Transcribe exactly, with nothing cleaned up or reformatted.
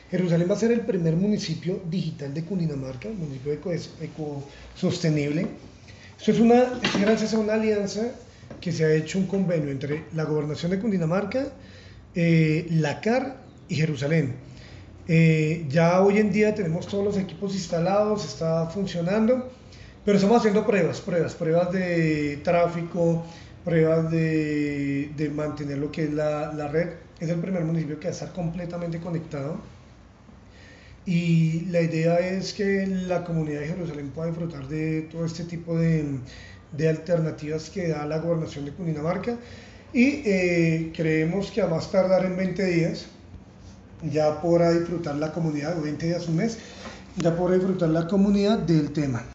Jerusalén va a ser el primer municipio digital de Cundinamarca, municipio eco, ecosostenible. Esto es, una, es gracias a una alianza que se ha hecho un convenio entre la Gobernación de Cundinamarca, eh, la C A R y Jerusalén. Eh, ya hoy en día tenemos todos los equipos instalados, está funcionando, pero estamos haciendo pruebas, pruebas, pruebas de tráfico, pruebas de, de mantener lo que es la, la red. Es el primer municipio que va a estar completamente conectado y la idea es que la comunidad de Jerusalén pueda disfrutar de todo este tipo de, de alternativas que da la gobernación de Cundinamarca y eh, creemos que a más tardar en veinte días ya podrá disfrutar la comunidad, o veinte días, un mes, ya podrá disfrutar la comunidad del tema.